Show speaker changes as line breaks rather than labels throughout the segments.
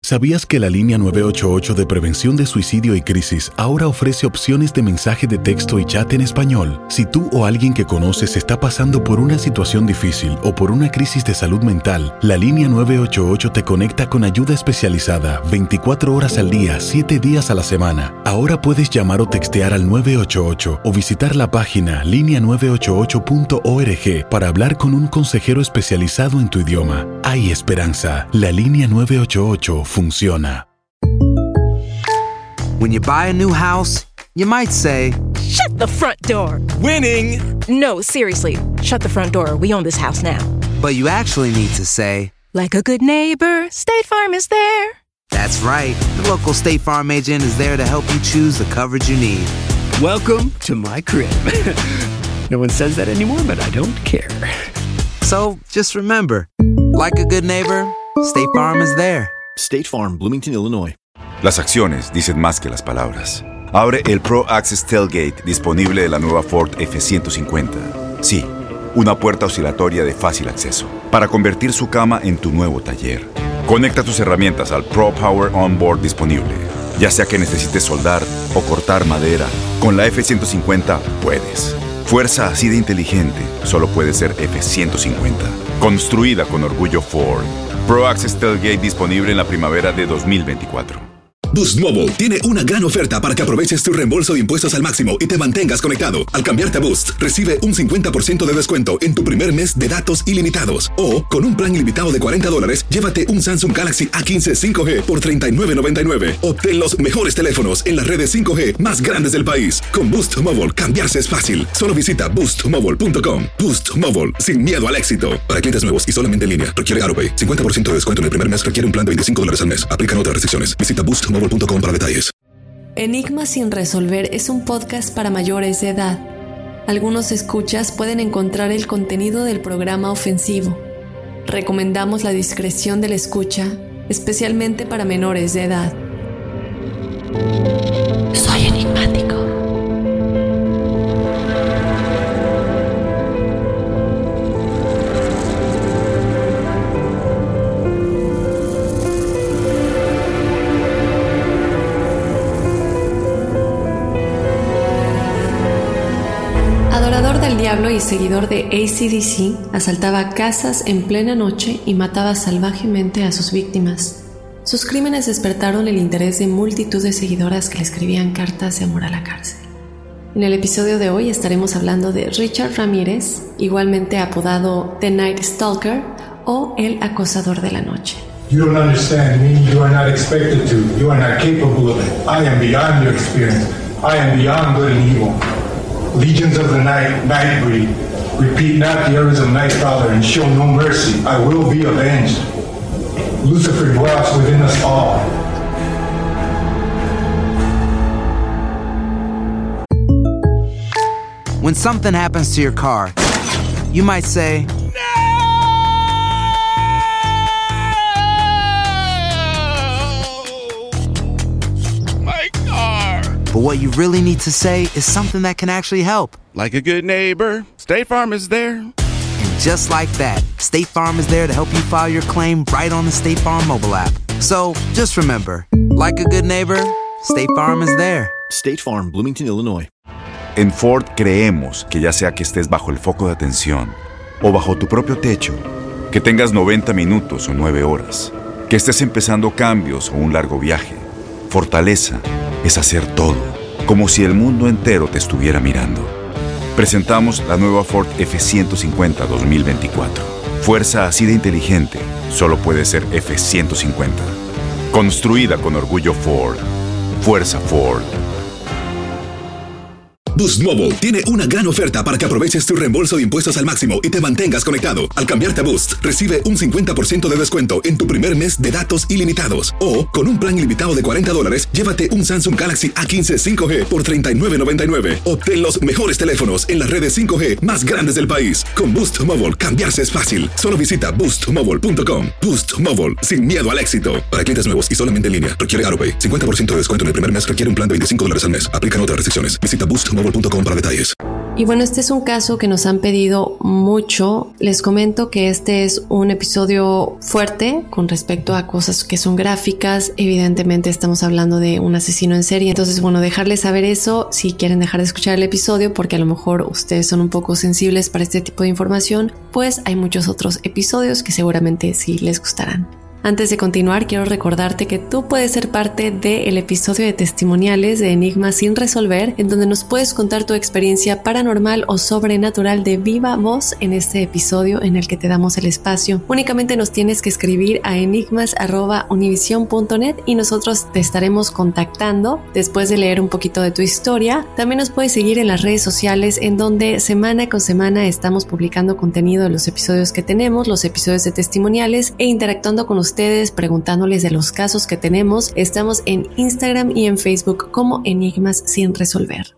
¿Sabías que la línea 988 de prevención de suicidio y crisis ahora ofrece opciones de mensaje de texto y chat en español? Si tú o alguien que conoces está pasando por una situación difícil o por una crisis de salud mental, la línea 988 te conecta con ayuda especializada 24 horas al día, 7 días a la semana. Ahora puedes llamar o textear al 988 o visitar la página linea988.org para hablar con un consejero especializado en tu idioma. Hay esperanza. La línea 988 funciona.
When you buy a new house, you might say,
"Shut the front door."
Winning!
No, seriously. Shut the front door. We own this house now.
but you actually need to say,
like a good neighbor, State Farm is there.
That's right. The local State Farm agent is there to help you choose the coverage you need.
Welcome to my crib. No one says that anymore, but I don't care.
So just remember, like a good neighbor, State Farm is there.
State Farm, Bloomington, Illinois.
Las acciones dicen más que las palabras. Abre el Pro Access Tailgate disponible de la nueva Ford F-150. Sí, una puerta oscilatoria de fácil acceso para convertir su cama en tu nuevo taller. Conecta tus herramientas al Pro Power Onboard disponible. Ya sea que necesites soldar o cortar madera, con la F-150 puedes. Fuerza así de inteligente solo puede ser F-150. Construida con orgullo Ford. Pro Access Tailgate disponible en la primavera de 2024.
Boost Mobile tiene una gran oferta para que aproveches tu reembolso de impuestos al máximo y te mantengas conectado. Al cambiarte a Boost, recibe un 50% de descuento en tu primer mes de datos ilimitados. O, con un plan ilimitado de $40, llévate un Samsung Galaxy A15 5G por $39.99. Obtén los mejores teléfonos en las redes 5G más grandes del país. Con Boost Mobile, cambiarse es fácil. Solo visita boostmobile.com. Boost Mobile, sin miedo al éxito. Para clientes nuevos y solamente en línea, requiere AutoPay. 50% de descuento en el primer mes requiere un plan de $25 al mes. Aplican otras restricciones. Visita boostmobile.com para detalles.
Enigma sin resolver es un podcast para mayores de edad. Algunos escuchas pueden encontrar el contenido del programa ofensivo. Recomendamos la discreción de la escucha, especialmente para menores de edad. Soy enigmático. Diablo y seguidor de AC/DC, asaltaba casas en plena noche y mataba salvajemente a sus víctimas. Sus crímenes despertaron el interés de multitud de seguidoras que le escribían cartas de amor a la cárcel. En el episodio de hoy estaremos hablando de Richard Ramírez, igualmente apodado The Night Stalker o el acosador de la noche.
You don't understand me. You are not expected to. You are not capable of it. I am beyond your experience. I am beyond good and evil. Legions of the night, Nightbreed, repeat not the errors of Nightcrawler and show no mercy. I will be avenged. Lucifer dwells within us all.
When something happens to your car, you might say, but what you really need to say is something that can actually help.
Like a good neighbor, State Farm is there.
And just like that, State Farm is there to help you file your claim right on the State Farm mobile app. So just remember, like a good neighbor, State Farm is there.
State Farm, Bloomington, Illinois.
En Ford creemos que ya sea que estés bajo el foco de atención o bajo tu propio techo, que tengas 90 minutos o 9 horas, que estés empezando cambios o un largo viaje, fortaleza es hacer todo, como si el mundo entero te estuviera mirando. Presentamos la nueva Ford F-150 2024. Fuerza así de inteligente solo puede ser F-150. Construida con orgullo Ford. Fuerza Ford.
Boost Mobile tiene una gran oferta para que aproveches tu reembolso de impuestos al máximo y te mantengas conectado. Al cambiarte a Boost, recibe un 50% de descuento en tu primer mes de datos ilimitados. O, con un plan ilimitado de $40, llévate un Samsung Galaxy A15 5G por $39.99. Obtén los mejores teléfonos en las redes 5G más grandes del país. Con Boost Mobile, cambiarse es fácil. Solo visita boostmobile.com. Boost Mobile, sin miedo al éxito. Para clientes nuevos y solamente en línea, requiere AutoPay. 50% de descuento en el primer mes requiere un plan de $25 al mes. Aplican otras restricciones. Visita boostmobile.com para detalles.
Y bueno, este es un caso que nos han pedido mucho. Les comento que este es un episodio fuerte con respecto a cosas que son gráficas. Evidentemente estamos hablando de un asesino en serie. Entonces, bueno, dejarles saber eso si quieren dejar de escuchar el episodio, porque a lo mejor ustedes son un poco sensibles para este tipo de información, pues hay muchos otros episodios que seguramente sí les gustarán. Antes de continuar, quiero recordarte que tú puedes ser parte del episodio de testimoniales de Enigmas sin resolver, en donde nos puedes contar tu experiencia paranormal o sobrenatural de viva voz en este episodio en el que te damos el espacio. Únicamente nos tienes que escribir a enigmas@univision.net y nosotros te estaremos contactando después de leer un poquito de tu historia. También nos puedes seguir en las redes sociales, en donde semana con semana estamos publicando contenido de los episodios que tenemos, los episodios de testimoniales, e interactuando con ustedes, preguntándoles de los casos que tenemos. Estamos en Instagram y en Facebook como Enigmas sin resolver.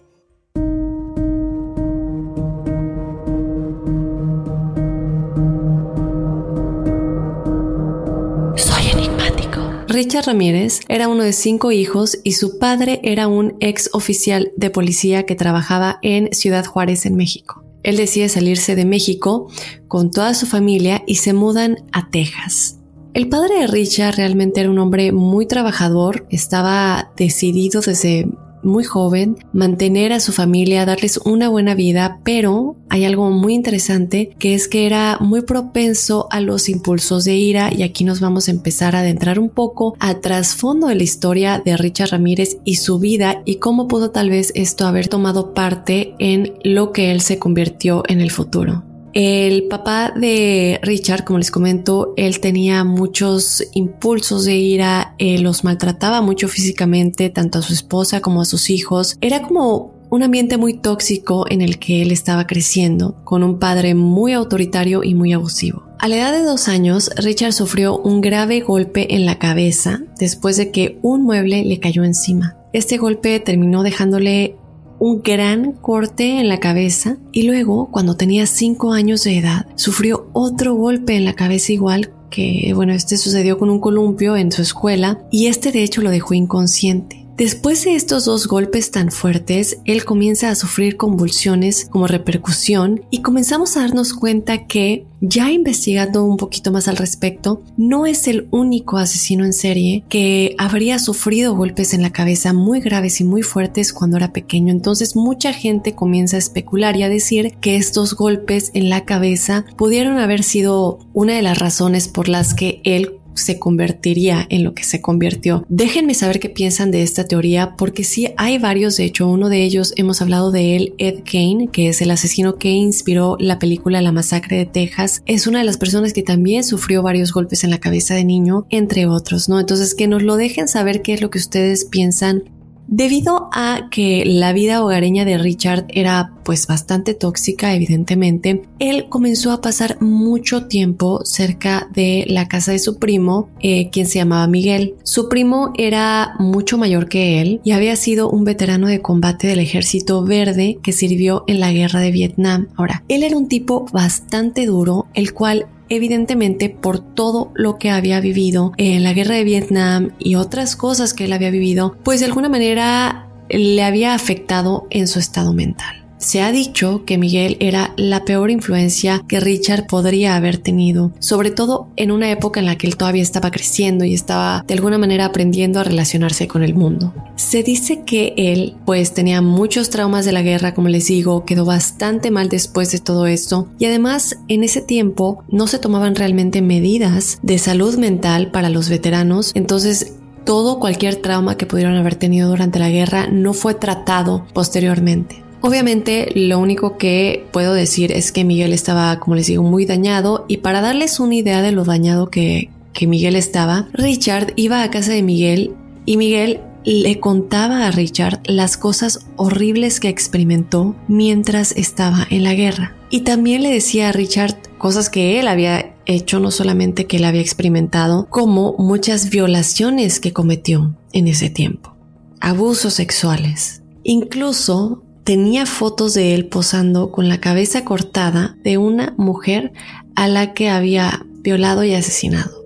Soy enigmático. Richard Ramírez era uno de 5 hijos y su padre era un ex oficial de policía que trabajaba en Ciudad Juárez, en México. Él decide salirse de México con toda su familia y se mudan a Texas. El padre de Richard realmente era un hombre muy trabajador, estaba decidido desde muy joven mantener a su familia, darles una buena vida, pero hay algo muy interesante, que es que era muy propenso a los impulsos de ira, y aquí nos vamos a empezar a adentrar un poco a trasfondo de la historia de Richard Ramírez y su vida, y cómo pudo tal vez esto haber tomado parte en lo que él se convirtió en el futuro. El papá de Richard, como les comento, él tenía muchos impulsos de ira, los maltrataba mucho físicamente, tanto a su esposa como a sus hijos. Era como un ambiente muy tóxico en el que él estaba creciendo, con un padre muy autoritario y muy abusivo. A la edad de 2 años, Richard sufrió un grave golpe en la cabeza después de que un mueble le cayó encima. Este golpe terminó dejándole un gran corte en la cabeza, y luego, cuando tenía 5 años de edad, sufrió otro golpe en la cabeza igual, que este sucedió con un columpio en su escuela, y de hecho lo dejó inconsciente. Después de estos 2 golpes tan fuertes, él comienza a sufrir convulsiones como repercusión, y comenzamos a darnos cuenta que, ya investigando un poquito más al respecto, no es el único asesino en serie que habría sufrido golpes en la cabeza muy graves y muy fuertes cuando era pequeño. Entonces mucha gente comienza a especular y a decir que estos golpes en la cabeza pudieron haber sido una de las razones por las que él se convertiría en lo que se convirtió. Déjenme saber qué piensan de esta teoría, porque sí hay varios. De hecho, uno de ellos hemos hablado de él, Ed Gein, que es el asesino que inspiró la película La Masacre de Texas. Es una de las personas que también sufrió varios golpes en la cabeza de niño, entre otros, ¿no? Entonces, que nos lo dejen saber qué es lo que ustedes piensan. Debido a que la vida hogareña de Richard era bastante tóxica, evidentemente, él comenzó a pasar mucho tiempo cerca de la casa de su primo, quien se llamaba Miguel. Su primo era mucho mayor que él y había sido un veterano de combate del Ejército Verde que sirvió en la guerra de Vietnam. Ahora, él era un tipo bastante duro, el cual, evidentemente, por todo lo que había vivido en la guerra de Vietnam y otras cosas que él había vivido, de alguna manera le había afectado en su estado mental. Se ha dicho que Miguel era la peor influencia que Richard podría haber tenido, sobre todo en una época en la que él todavía estaba creciendo y estaba de alguna manera aprendiendo a relacionarse con el mundo. Se dice que él tenía muchos traumas de la guerra, como les digo, quedó bastante mal después de todo esto, y además en ese tiempo no se tomaban realmente medidas de salud mental para los veteranos. Entonces cualquier trauma que pudieran haber tenido durante la guerra no fue tratado posteriormente. Obviamente, lo único que puedo decir es que Miguel estaba, como les digo, muy dañado, y para darles una idea de lo dañado que Miguel estaba, Richard iba a casa de Miguel y Miguel le contaba a Richard las cosas horribles que experimentó mientras estaba en la guerra. Y también le decía a Richard cosas que él había hecho, no solamente que él había experimentado, como muchas violaciones que cometió en ese tiempo, abusos sexuales. Incluso tenía fotos de él posando con la cabeza cortada de una mujer a la que había violado y asesinado.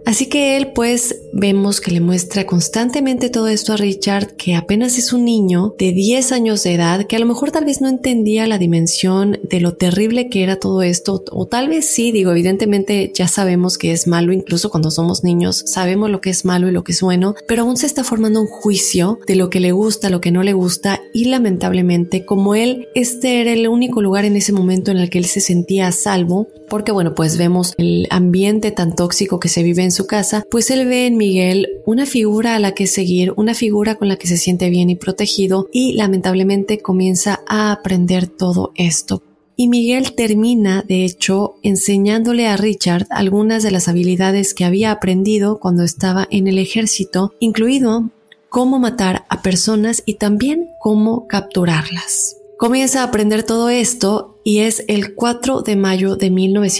Así que él pues vemos que le muestra constantemente todo esto a Richard, que apenas es un niño de 10 años de edad, que a lo mejor tal vez no entendía la dimensión de lo terrible que era todo esto, o tal vez sí, evidentemente ya sabemos que es malo, incluso cuando somos niños sabemos lo que es malo y lo que es bueno, pero aún se está formando un juicio de lo que le gusta, lo que no le gusta, y lamentablemente como él, este era el único lugar en ese momento en el que él se sentía a salvo, porque bueno, pues vemos el ambiente tan tóxico que se vive en su casa, pues él ve en Miguel una figura a la que seguir, una figura con la que se siente bien y protegido, y lamentablemente comienza a aprender todo esto. Y Miguel termina, de hecho, enseñándole a Richard algunas de las habilidades que había aprendido cuando estaba en el ejército, incluido cómo matar a personas y también cómo capturarlas. Comienza a aprender todo esto y es el 4 de mayo de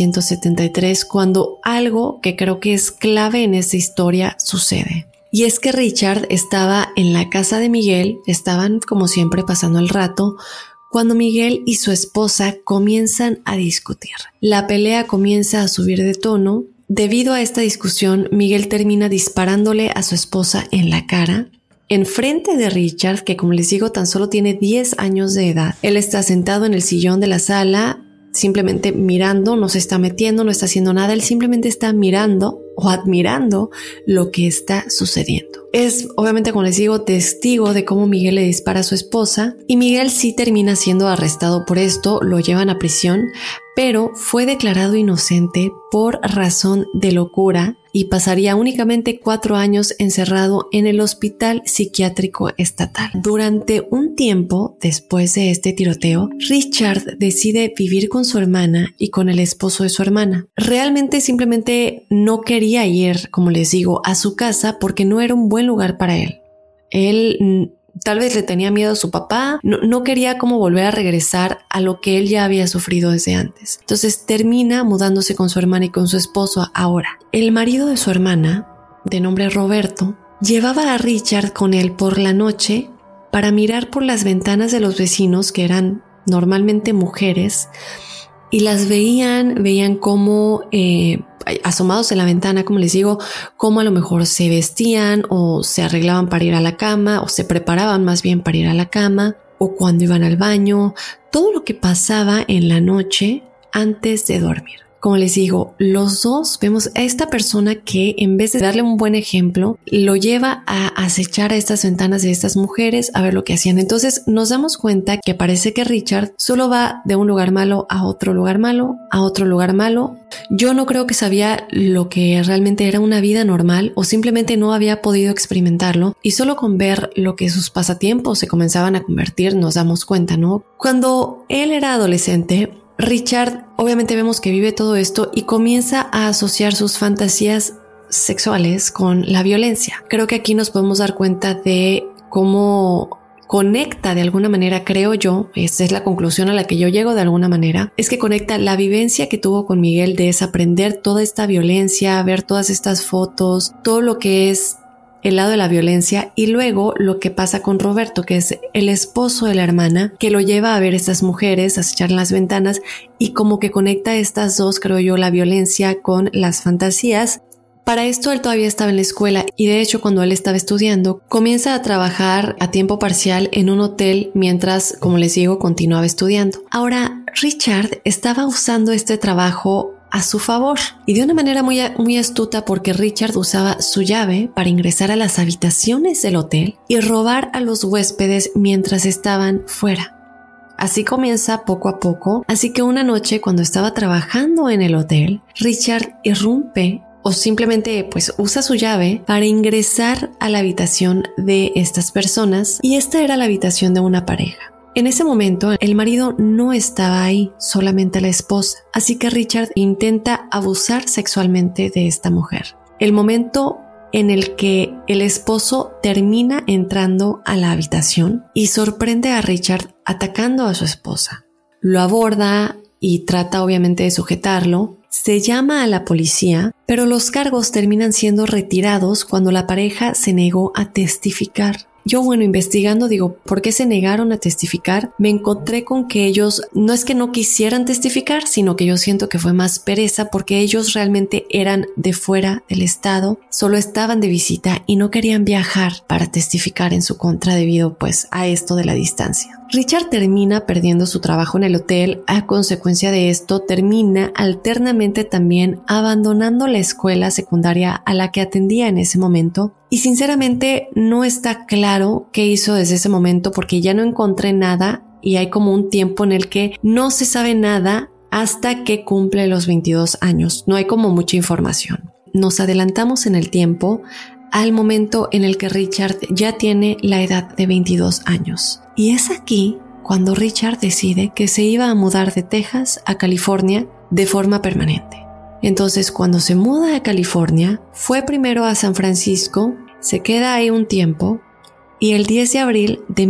1973 cuando algo que creo que es clave en esta historia sucede. Y es que Richard estaba en la casa de Miguel, estaban como siempre pasando el rato, cuando Miguel y su esposa comienzan a discutir. La pelea comienza a subir de tono. Debido a esta discusión, Miguel termina disparándole a su esposa en la cara, enfrente de Richard, que como les digo tan solo tiene 10 años de edad. Él está sentado en el sillón de la sala, simplemente mirando, no se está metiendo, no está haciendo nada, él simplemente está mirando o admirando lo que está sucediendo. Es obviamente, como les digo, testigo de cómo Miguel le dispara a su esposa, y Miguel sí termina siendo arrestado por esto, lo llevan a prisión, pero fue declarado inocente por razón de locura y pasaría únicamente 4 años encerrado en el Hospital Psiquiátrico Estatal. Durante un tiempo después de este tiroteo, Richard decide vivir con su hermana y con el esposo de su hermana. Realmente simplemente no quería ir, como les digo, a su casa porque no era un buen lugar para él. Él tal vez le tenía miedo a su papá, no quería como volver a regresar a lo que él ya había sufrido desde antes. Entonces termina mudándose con su hermana y con su esposo. Ahora, el marido de su hermana, de nombre Roberto, llevaba a Richard con él por la noche para mirar por las ventanas de los vecinos, que eran normalmente mujeres, y las veían cómo asomados en la ventana, como les digo, cómo a lo mejor se vestían o se arreglaban para ir a la cama o se preparaban más bien para ir a la cama, o cuando iban al baño, todo lo que pasaba en la noche antes de dormir. Como les digo, los dos vemos a esta persona que en vez de darle un buen ejemplo, lo lleva a acechar a estas ventanas de estas mujeres a ver lo que hacían. Entonces nos damos cuenta que parece que Richard solo va de un lugar malo a otro lugar malo, a otro lugar malo. Yo no creo que sabía lo que realmente era una vida normal, o simplemente no había podido experimentarlo, y solo con ver lo que sus pasatiempos se comenzaban a convertir nos damos cuenta, ¿no? Cuando él era adolescente, Richard obviamente vemos que vive todo esto y comienza a asociar sus fantasías sexuales con la violencia. Creo que aquí nos podemos dar cuenta de cómo conecta de alguna manera, creo yo, esta es la conclusión a la que yo llego de alguna manera, es que conecta la vivencia que tuvo con Miguel de desaprender toda esta violencia, ver todas estas fotos, todo lo que es el lado de la violencia, y luego lo que pasa con Roberto, que es el esposo de la hermana, que lo lleva a ver estas mujeres, a echar en las ventanas, y como que conecta estas dos, creo yo, la violencia con las fantasías. Para esto él todavía estaba en la escuela, y de hecho cuando él estaba estudiando, comienza a trabajar a tiempo parcial en un hotel mientras, como les digo, continuaba estudiando. Ahora, Richard estaba usando este trabajo a su favor, y de una manera muy astuta, porque Richard usaba su llave para ingresar a las habitaciones del hotel y robar a los huéspedes mientras estaban fuera. Así comienza poco a poco, así que una noche cuando estaba trabajando en el hotel, Richard irrumpe o simplemente pues usa su llave para ingresar a la habitación de estas personas, y esta era la habitación de una pareja. En ese momento, el marido no estaba ahí, solamente la esposa, así que Richard intenta abusar sexualmente de esta mujer. El momento en el que el esposo termina entrando a la habitación y sorprende a Richard atacando a su esposa. Lo aborda y trata obviamente de sujetarlo. Se llama a la policía, pero los cargos terminan siendo retirados cuando la pareja se negó a testificar. Yo, investigando, ¿por qué se negaron a testificar? Me encontré con que ellos, no es que no quisieran testificar, sino que yo siento que fue más pereza porque ellos realmente eran de fuera del estado, solo estaban de visita y no querían viajar para testificar en su contra debido pues a esto de la distancia. Richard termina perdiendo su trabajo en el hotel. A consecuencia de esto, termina alternamente también abandonando la escuela secundaria a la que atendía en ese momento. Y sinceramente no está claro qué hizo desde ese momento porque ya no encontré nada y hay como un tiempo en el que no se sabe nada hasta que cumple los 22 años. No hay como mucha información. Nos adelantamos en el tiempo al momento en el que Richard ya tiene la edad de 22 años. Y es aquí cuando Richard decide que se iba a mudar de Texas a California de forma permanente. Entonces, cuando se muda a California, fue primero a San Francisco, se queda ahí un tiempo y el 10 de abril de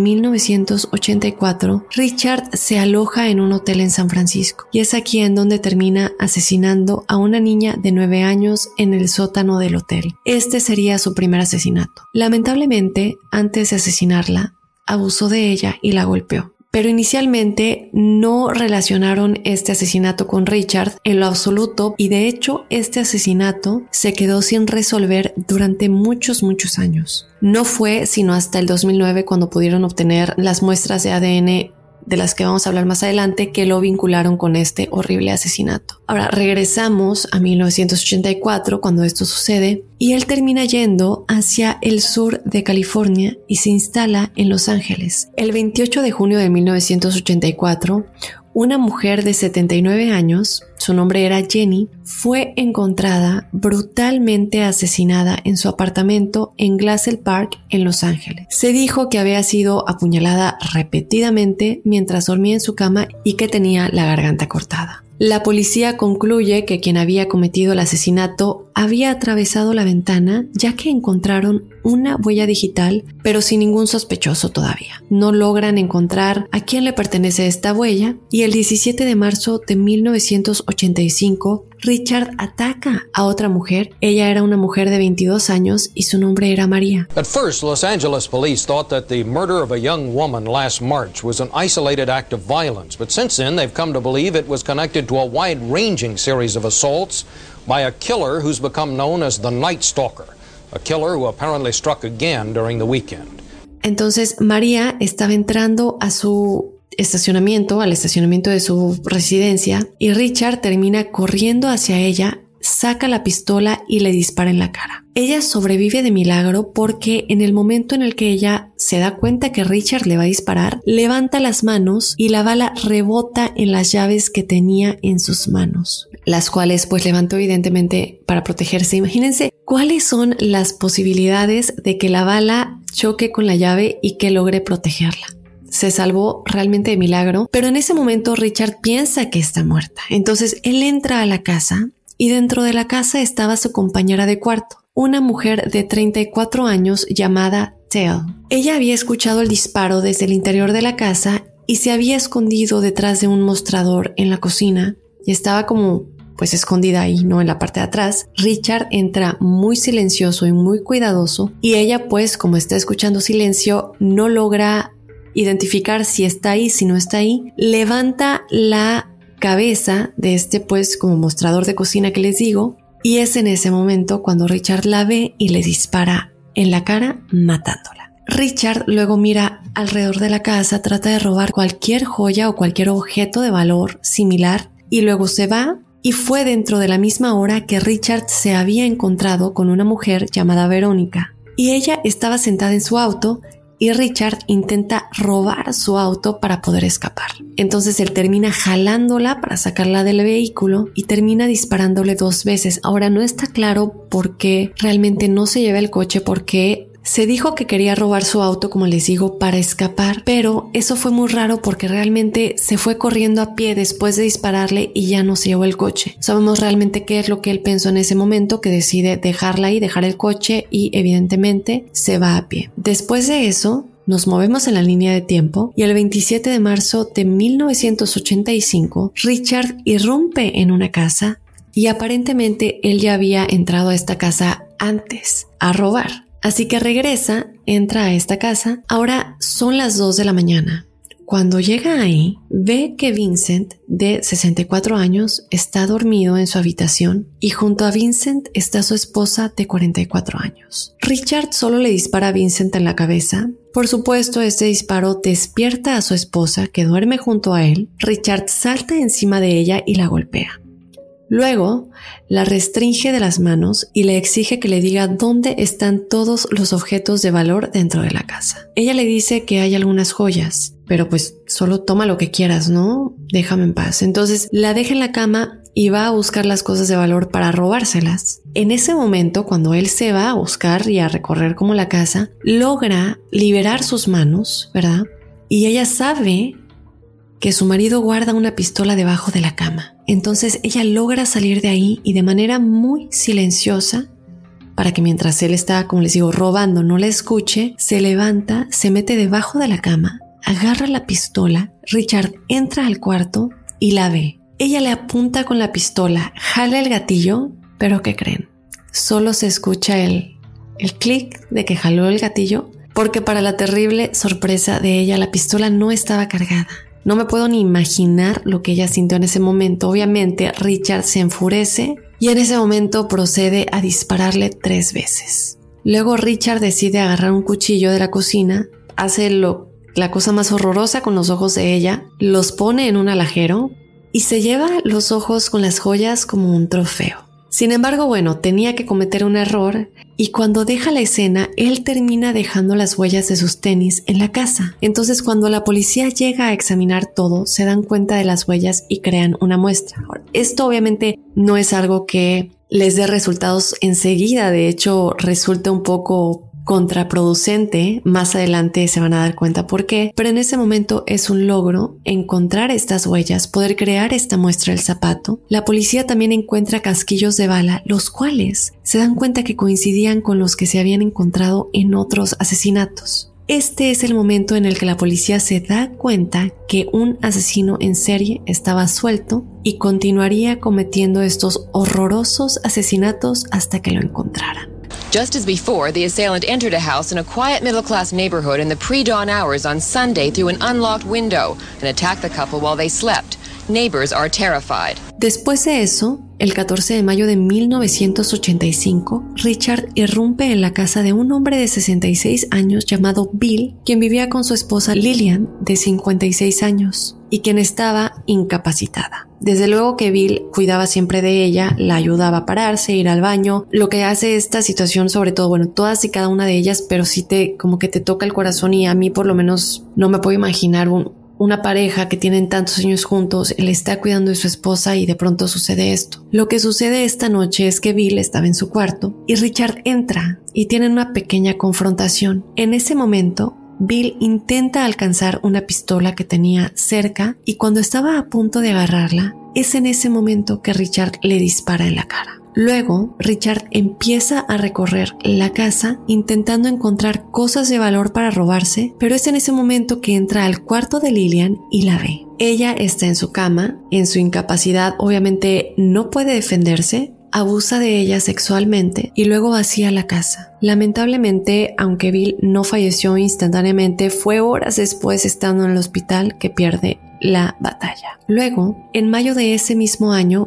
1984, Richard se aloja en un hotel en San Francisco y es aquí en donde termina asesinando a una niña de 9 años en el sótano del hotel. Este sería su primer asesinato. Lamentablemente, antes de asesinarla, abusó de ella y la golpeó. Pero inicialmente no relacionaron este asesinato con Richard en lo absoluto y de hecho este asesinato se quedó sin resolver durante muchos años. No fue sino hasta el 2009 cuando pudieron obtener las muestras de ADN de las que vamos a hablar más adelante que lo vincularon con este horrible asesinato. Ahora regresamos a 1984 cuando esto sucede y él termina yendo hacia el sur de California y se instala en Los Ángeles. El 28 de junio de 1984, una mujer de 79 años, su nombre era Jenny, fue encontrada brutalmente asesinada en su apartamento en Glassell Park, en Los Ángeles. Se dijo que había sido apuñalada repetidamente mientras dormía en su cama y que tenía la garganta cortada. La policía concluye que quien había cometido el asesinato había atravesado la ventana, ya que encontraron una huella digital, pero sin ningún sospechoso todavía. No logran encontrar a quién le pertenece esta huella y el 17 de marzo de 1985, Richard ataca a otra mujer. Ella era una mujer de 22 años y su nombre era María.
At first, Los Angeles police thought that the murder of a young woman last March was an isolated act of violence, but since then they've come to believe it was connected to a wide-ranging series of assaults by a killer who's become known as the Night Stalker, a killer who apparently struck again during the weekend.
Entonces, María estaba entrando a su al estacionamiento de su residencia y Richard termina corriendo hacia ella, saca la pistola y le dispara en la cara. Ella sobrevive de milagro porque en el momento en el que ella se da cuenta que Richard le va a disparar, levanta las manos y la bala rebota en las llaves que tenía en sus manos, las cuales pues levantó evidentemente para protegerse. Imagínense cuáles son las posibilidades de que la bala choque con la llave y que logre protegerla. Se salvó realmente de milagro, pero en ese momento Richard piensa que está muerta. Entonces él entra a la casa y dentro de la casa estaba su compañera de cuarto, una mujer de 34 años llamada Tell. Ella había escuchado el disparo desde el interior de la casa y se había escondido detrás de un mostrador en la cocina y estaba como pues escondida ahí, ¿no? En la parte de atrás. Richard entra muy silencioso y muy cuidadoso y ella pues como está escuchando silencio no logra identificar si está ahí, si no está ahí. Levanta la cabeza de este pues como mostrador de cocina que les digo y es en ese momento cuando Richard la ve y le dispara en la cara matándola. Richard luego mira alrededor de la casa, trata de robar cualquier joya o cualquier objeto de valor similar y luego se va. Y fue dentro de la misma hora que Richard se había encontrado con una mujer llamada Verónica y ella estaba sentada en su auto y Richard intenta robar su auto para poder escapar. Entonces él termina jalándola para sacarla del vehículo y termina disparándole 2 veces. Ahora no está claro por qué realmente no se lleva el coche, porque se dijo que quería robar su auto, como les digo, para escapar, pero eso fue muy raro porque realmente se fue corriendo a pie después de dispararle y ya no se llevó el coche. Sabemos realmente qué es lo que él pensó en ese momento, que decide dejarla ahí, dejar el coche y evidentemente se va a pie. Después de eso, nos movemos en la línea de tiempo y el 27 de marzo de 1985, Richard irrumpe en una casa y aparentemente él ya había entrado a esta casa antes a robar. Así que regresa entra a esta casa. Ahora son las 2 de la mañana. Cuando llega ahí, ve que Vincent, de 64 años, está dormido en su habitación y junto a Vincent está su esposa de 44 años. Richard solo le dispara a Vincent en la cabeza. Por supuesto, este disparo despierta a su esposa, que duerme junto a él. Richard salta encima de ella y la golpea. Luego, la restringe de las manos y le exige que le diga dónde están todos los objetos de valor dentro de la casa. Ella le dice que hay algunas joyas, pero pues solo toma lo que quieras, ¿no? Déjame en paz. Entonces la deja en la cama y va a buscar las cosas de valor para robárselas. En ese momento, cuando él se va a buscar y a recorrer como la casa, logra liberar sus manos, ¿verdad? Y ella sabe que su marido guarda una pistola debajo de la cama. Entonces ella logra salir de ahí y de manera muy silenciosa, para que mientras él está, como les digo, robando, no la escuche, se levanta, se mete debajo de la cama, agarra la pistola. Richard entra al cuarto y la ve. Ella le apunta con la pistola, jala el gatillo, pero ¿qué creen? Solo se escucha el clic de que jaló el gatillo, porque para la terrible sorpresa de ella, la pistola no estaba cargada. No me puedo ni imaginar lo que ella sintió en ese momento. Obviamente, Richard se enfurece y en ese momento procede a dispararle 3 veces. Luego Richard decide agarrar un cuchillo de la cocina, hace la cosa más horrorosa con los ojos de ella, los pone en un alajero y se lleva los ojos con las joyas como un trofeo. Sin embargo, bueno, tenía que cometer un error y cuando deja la escena, él termina dejando las huellas de sus tenis en la casa. Entonces, cuando la policía llega a examinar todo, se dan cuenta de las huellas y crean una muestra. Ahora, esto obviamente no es algo que les dé resultados enseguida, de hecho, resulta un poco contraproducente. Más adelante se van a dar cuenta por qué, pero en ese momento es un logro encontrar estas huellas, poder crear esta muestra del zapato. La policía también encuentra casquillos de bala, los cuales se dan cuenta que coincidían con los que se habían encontrado en otros asesinatos. Este es el momento en el que la policía se da cuenta que un asesino en serie estaba suelto y continuaría cometiendo estos horrorosos asesinatos hasta que lo encontraran.
Just as before, the assailant entered a house in a quiet middle-class neighborhood in the pre-dawn hours on Sunday through an unlocked window and attacked the couple while they slept. Neighbors are terrified.
Después de eso, el 14 de mayo de 1985, Richard irrumpe en la casa de un hombre de 66 años llamado Bill, quien vivía con su esposa Lillian, de 56 años, y quien estaba incapacitada. Desde luego que Bill cuidaba siempre de ella, la ayudaba a pararse, ir al baño. Lo que hace esta situación, sobre todo, bueno, todas y cada una de ellas, pero sí como que te toca el corazón, y a mí por lo menos no me puedo imaginar una pareja que tienen tantos años juntos, él está cuidando de su esposa y de pronto sucede esto. Lo que sucede esta noche es que Bill estaba en su cuarto y Richard entra y tienen una pequeña confrontación. En ese momento, Bill intenta alcanzar una pistola que tenía cerca y cuando estaba a punto de agarrarla, es en ese momento que Richard le dispara en la cara. Luego, Richard empieza a recorrer la casa intentando encontrar cosas de valor para robarse, pero es en ese momento que entra al cuarto de Lillian y la ve. Ella está en su cama, en su incapacidad obviamente no puede defenderse, abusa de ella sexualmente y luego vacía la casa. Lamentablemente, aunque Bill no falleció instantáneamente, fue horas después, estando en el hospital, que pierde la batalla. Luego, en mayo de ese mismo año,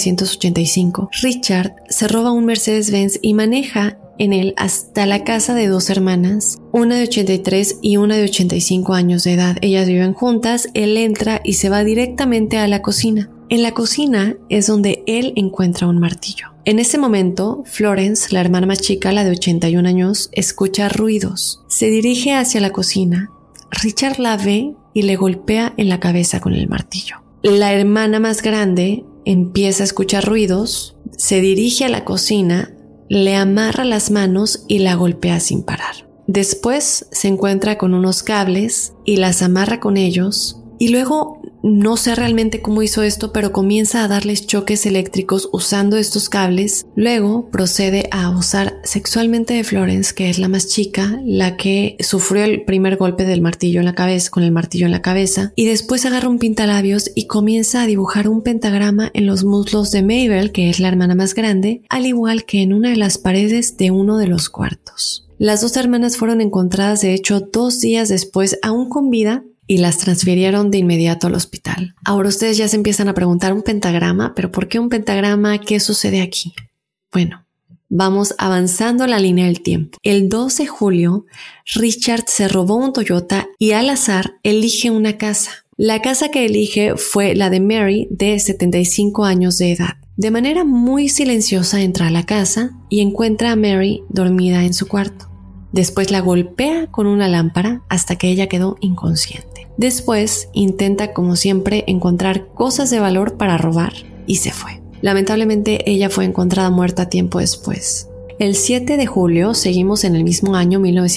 1985, Richard se roba un Mercedes-Benz y maneja en él hasta la casa de 2 hermanas, una de 83 y una de 85 años de edad. Ellas viven juntas, él entra y se va directamente a la cocina. En la cocina es donde él encuentra un martillo. En ese momento, Florence, la hermana más chica, la de 81 años, escucha ruidos. Se dirige hacia la cocina. Richard la ve y le golpea en la cabeza con el martillo. La hermana más grande empieza a escuchar ruidos, se dirige a la cocina, le amarra las manos y la golpea sin parar. Después se encuentra con unos cables y las amarra con ellos y luego no sé realmente cómo hizo esto, pero comienza a darles choques eléctricos usando estos cables. Luego procede a abusar sexualmente de Florence, que es la más chica, la que sufrió el primer golpe del martillo en la cabeza, con el martillo en la cabeza, y después agarra un pintalabios y comienza a dibujar un pentagrama en los muslos de Mabel, que es la hermana más grande, al igual que en una de las paredes de uno de los cuartos. Las dos hermanas fueron encontradas de hecho 2 días después aún con vida y las transfirieron de inmediato al hospital. Ahora ustedes ya se empiezan a preguntar, ¿un pentagrama? ¿Pero por qué un pentagrama? ¿Qué sucede aquí? Bueno, vamos avanzando la línea del tiempo. El 2 de julio, Richard se robó un Toyota y al azar elige una casa. La casa que elige fue la de Mary, de 75 años de edad. De manera muy silenciosa entra a la casa y encuentra a Mary dormida en su cuarto. Después la golpea con una lámpara hasta que ella quedó inconsciente. Después intenta, como siempre, encontrar cosas de valor para robar y se fue. Lamentablemente ella fue encontrada muerta tiempo después. El 7 de julio, seguimos en el mismo año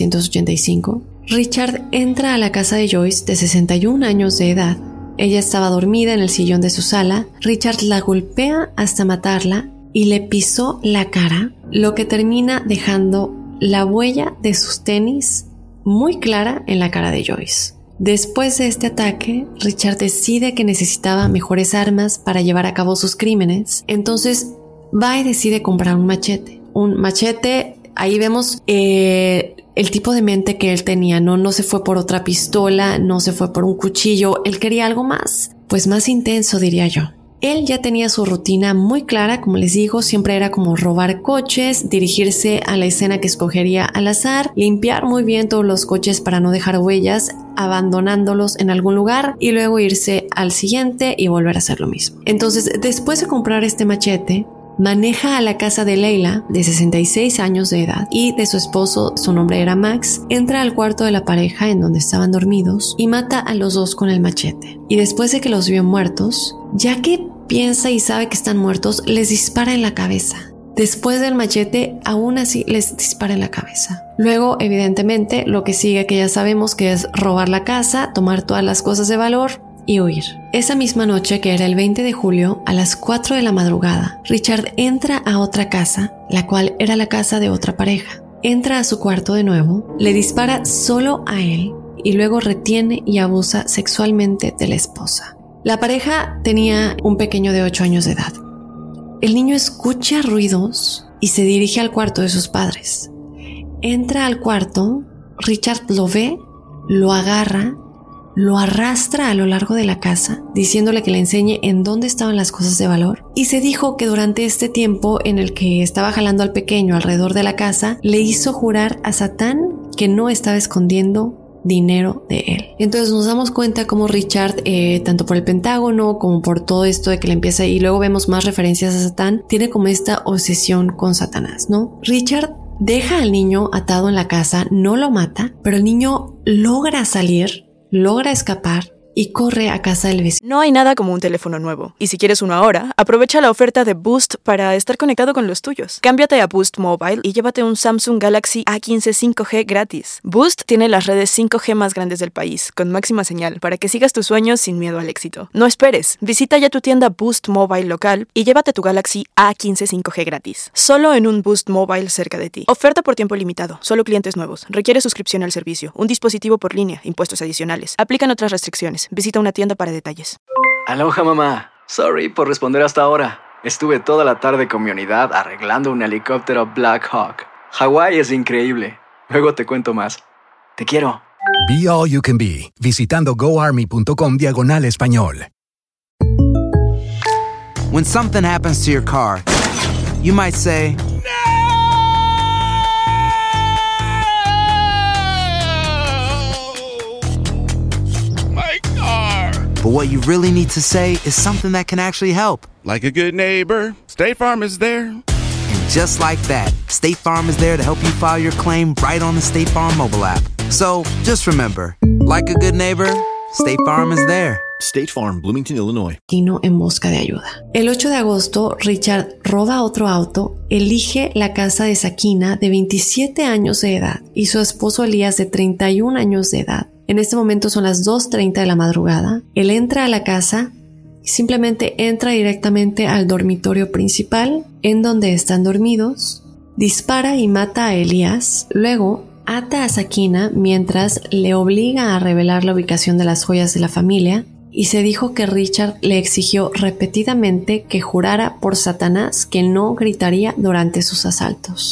1985, Richard entra a la casa de Joyce de 61 años de edad. Ella estaba dormida en el sillón de su sala. Richard la golpea hasta matarla y le pisó la cara, lo que termina dejando la huella de sus tenis muy clara en la cara de Joyce. Después de este ataque, Richard decide que necesitaba mejores armas para llevar a cabo sus crímenes. Entonces va y decide comprar un machete. Un machete, ahí vemos el tipo de mente que él tenía. No se fue por otra pistola, no se fue por un cuchillo. Él quería algo más, pues más intenso, diría yo. Él ya tenía su rutina muy clara, como les digo, siempre era como robar coches, dirigirse a la escena que escogería al azar, limpiar muy bien todos los coches para no dejar huellas, abandonándolos en algún lugar y luego irse al siguiente y volver a hacer lo mismo. Entonces, después de comprar este machete, maneja a la casa de Leila, de 66 años de edad, y de su esposo, su nombre era Max, entra al cuarto de la pareja en donde estaban dormidos y mata a los dos con el machete. Y después de que los vio muertos, ya que piensa y sabe que están muertos, les dispara en la cabeza. Después del machete, aún así les dispara en la cabeza. Luego, evidentemente, lo que sigue que ya sabemos que es robar la casa, tomar todas las cosas de valor y huir. Esa misma noche, que era el 20 de julio, a las 4 de la madrugada, Richard entra a otra casa, la cual era la casa de otra pareja. Entra a su cuarto de nuevo, le dispara solo a él y luego retiene y abusa sexualmente de la esposa. La pareja tenía un pequeño de 8 años de edad. El niño escucha ruidos y se dirige al cuarto de sus padres. Entra al cuarto, Richard lo ve, lo agarra, lo arrastra a lo largo de la casa, diciéndole que le enseñe en dónde estaban las cosas de valor. Y se dijo que durante este tiempo en el que estaba jalando al pequeño alrededor de la casa, le hizo jurar a Satán que no estaba escondiendo dinero de él. Entonces nos damos cuenta como Richard, tanto por el Pentágono como por todo esto de que le empieza, y luego vemos más referencias a Satán, tiene como esta obsesión con Satanás, ¿no? Richard deja al niño atado en la casa, no lo mata, pero el niño logra salir, logra escapar y corre a casa del vecino.
No hay nada como un teléfono nuevo. Y si quieres uno ahora, aprovecha la oferta de Boost para estar conectado con los tuyos. Cámbiate a Boost Mobile y llévate un Samsung Galaxy A15 5G gratis. Boost tiene las redes 5G más grandes del país, con máxima señal, para que sigas tus sueños sin miedo al éxito. No esperes, visita ya tu tienda Boost Mobile local y llévate tu Galaxy A15 5G gratis. Solo en un Boost Mobile cerca de ti. Oferta por tiempo limitado, solo clientes nuevos. Requiere suscripción al servicio, un dispositivo por línea, impuestos adicionales. Aplican otras restricciones. Visita una tienda para detalles.
Aloha, mamá. Sorry por responder hasta ahora. Estuve toda la tarde con mi unidad arreglando un helicóptero Black Hawk. Hawái es increíble. Luego te cuento más. Te quiero.
Be All You Can Be, visitando goarmy.com/español.
When something happens to your car, you might say, but what you really need to say is something that can actually help.
Like a good neighbor, State Farm is there.
And just like that, State Farm is there to help you file your claim right on the State Farm mobile app. So just remember, like a good neighbor, State Farm is there.
State Farm, Bloomington, Illinois.
En busca de ayuda. El 8 de agosto, Richard roba otro auto, elige la casa de Sakina, de 27 años de edad, y su esposo Elías, de 31 años de edad. En este momento son las 2:30 de la madrugada. Él entra a la casa y simplemente entra directamente al dormitorio principal, en donde están dormidos, dispara y mata a Elías, luego ata a Sakina mientras le obliga a revelar la ubicación de las joyas de la familia, y se dijo que Richard le exigió repetidamente que jurara por Satanás que no gritaría durante sus asaltos.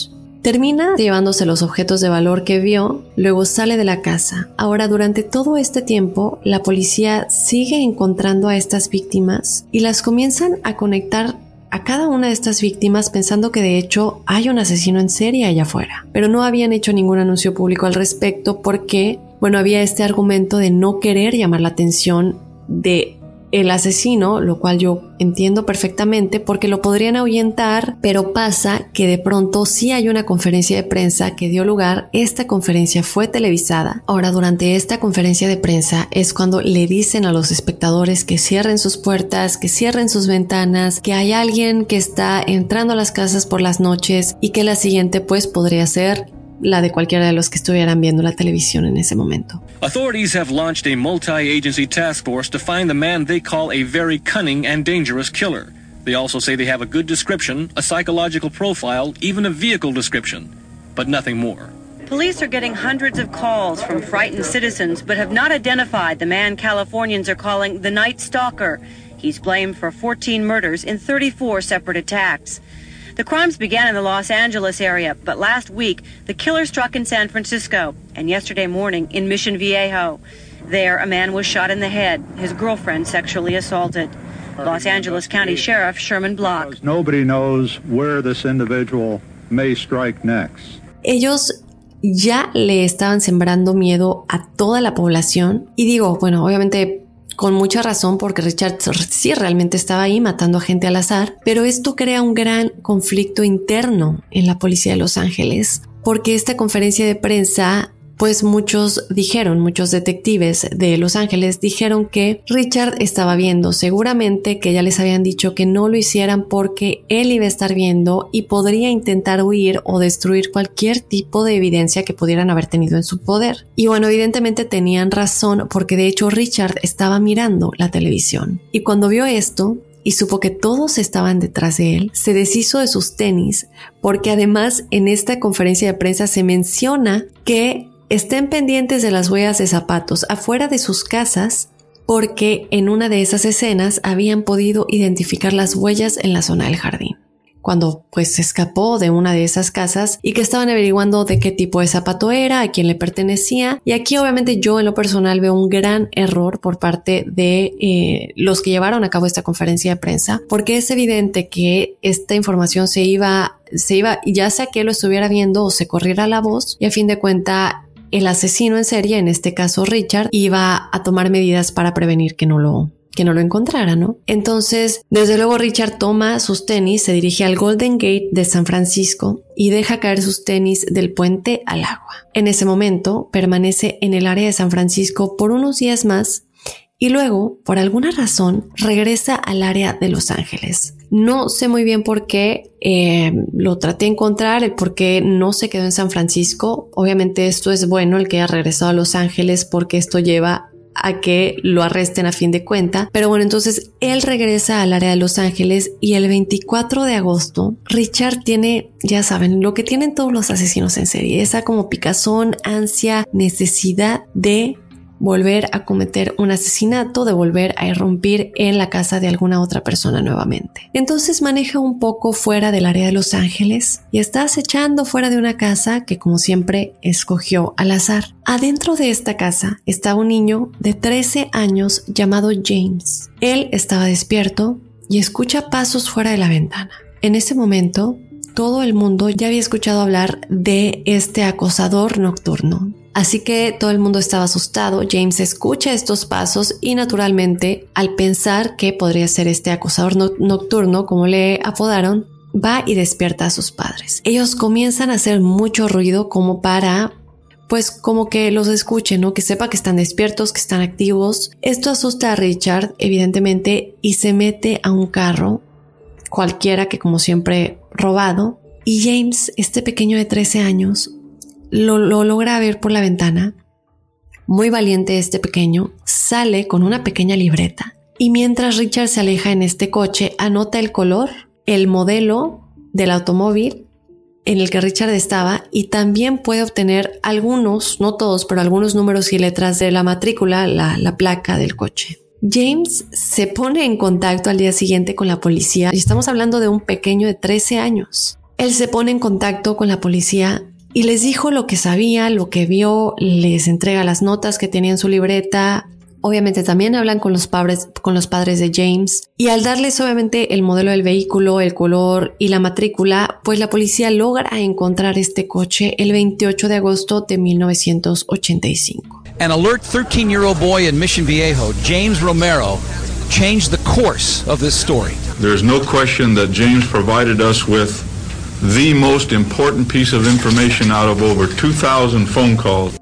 Termina llevándose los objetos de valor que vio, luego sale de la casa. Ahora, durante todo este tiempo, la policía sigue encontrando a estas víctimas y las comienzan a conectar a cada una de estas víctimas pensando que de hecho hay un asesino en serie allá afuera. Pero no habían hecho ningún anuncio público al respecto porque, había este argumento de no querer llamar la atención de el asesino, lo cual yo entiendo perfectamente porque lo podrían ahuyentar, pero pasa que de pronto sí hay una conferencia de prensa que dio lugar. Esta conferencia fue televisada. Ahora, durante esta conferencia de prensa es cuando le dicen a los espectadores que cierren sus puertas, que cierren sus ventanas, que hay alguien que está entrando a las casas por las noches y que la siguiente pues podría ser la de cualquiera de los que estuvieran viendo la televisión en ese momento.
Authorities have launched a multi-agency task force to find the man they call a very cunning and dangerous killer. They also say they have a good description, a psychological profile, even a vehicle description, but nothing more.
Police are getting hundreds of calls from frightened citizens, but have not identified the man Californians are calling the Night Stalker. He's blamed for 14 murders in 34 separate attacks. The crimes began in the Los Angeles area, but last week, the killer struck in San Francisco, and yesterday morning in Mission Viejo. There, a man was shot in the head, his girlfriend sexually assaulted. Los Angeles County Sheriff Sherman Block.
Nobody knows where this individual may strike next.
Ellos ya le estaban sembrando miedo a toda la población, y digo, obviamente con mucha razón porque Richard sí realmente estaba ahí matando a gente al azar, pero esto crea un gran conflicto interno en la policía de Los Ángeles porque esta conferencia de prensa, pues muchos detectives de Los Ángeles dijeron que Richard estaba viendo, seguramente que ya les habían dicho que no lo hicieran porque él iba a estar viendo y podría intentar huir o destruir cualquier tipo de evidencia que pudieran haber tenido en su poder. Y evidentemente tenían razón porque de hecho Richard estaba mirando la televisión. Y cuando vio esto y supo que todos estaban detrás de él, se deshizo de sus tenis porque además en esta conferencia de prensa se menciona que estén pendientes de las huellas de zapatos afuera de sus casas porque en una de esas escenas habían podido identificar las huellas en la zona del jardín. Cuando se escapó de una de esas casas y que estaban averiguando de qué tipo de zapato era, a quién le pertenecía. Y aquí obviamente yo en lo personal veo un gran error por parte de los que llevaron a cabo esta conferencia de prensa, porque es evidente que esta información se iba, ya sea que lo estuviera viendo o se corriera la voz, y a fin de cuentas el asesino en serie, en este caso Richard, iba a tomar medidas para prevenir que no lo encontrara, ¿no? Entonces, desde luego Richard toma sus tenis, se dirige al Golden Gate de San Francisco y deja caer sus tenis del puente al agua. En ese momento, permanece en el área de San Francisco por unos días más y luego, por alguna razón, regresa al área de Los Ángeles. No sé muy bien por qué, lo traté de encontrar, el por qué no se quedó en San Francisco. Obviamente esto es bueno, el que haya regresado a Los Ángeles, porque esto lleva a que lo arresten a fin de cuenta. Pero entonces él regresa al área de Los Ángeles y el 24 de agosto Richard tiene, ya saben, lo que tienen todos los asesinos en serie, esa como picazón, ansia, necesidad de volver a cometer un asesinato, de volver a irrumpir en la casa de alguna otra persona nuevamente. Entonces maneja un poco fuera del área de Los Ángeles y está acechando fuera de una casa que, como siempre, escogió al azar. Adentro de esta casa estaba un niño de 13 años llamado James. Él estaba despierto y escucha pasos fuera de la ventana. En ese momento, todo el mundo ya había escuchado hablar de este acosador nocturno. Así que todo el mundo estaba asustado. James escucha estos pasos y naturalmente, al pensar que podría ser este acosador nocturno, como le apodaron, va y despierta a sus padres. Ellos comienzan a hacer mucho ruido como para, como que los escuchen, ¿no? Que sepa que están despiertos, que están activos. Esto asusta a Richard, evidentemente, y se mete a un carro, cualquiera que como siempre robado. Y James, este pequeño de 13 años, lo logra ver por la ventana. Muy valiente este pequeño, sale con una pequeña libreta y mientras Richard se aleja en este coche, anota el color, el modelo del automóvil en el que Richard estaba y también puede obtener algunos, no todos, pero algunos números y letras de la matrícula, la placa del coche. James se pone en contacto al día siguiente con la policía y estamos hablando de un pequeño de 13 años. Él se pone en contacto con la policía y les dijo lo que sabía, lo que vio, les entrega las notas que tenía en su libreta. Obviamente también hablan con los padres de James, y al darles obviamente el modelo del vehículo, el color y la matrícula, pues la policía logra encontrar este coche el 28 de agosto de 1985.
An alert 13-year-old boy in Mission Viejo, James Romero, changed the course of this story.
There's no question that James provided us with the most important piece of information out of over 2,000 phone calls.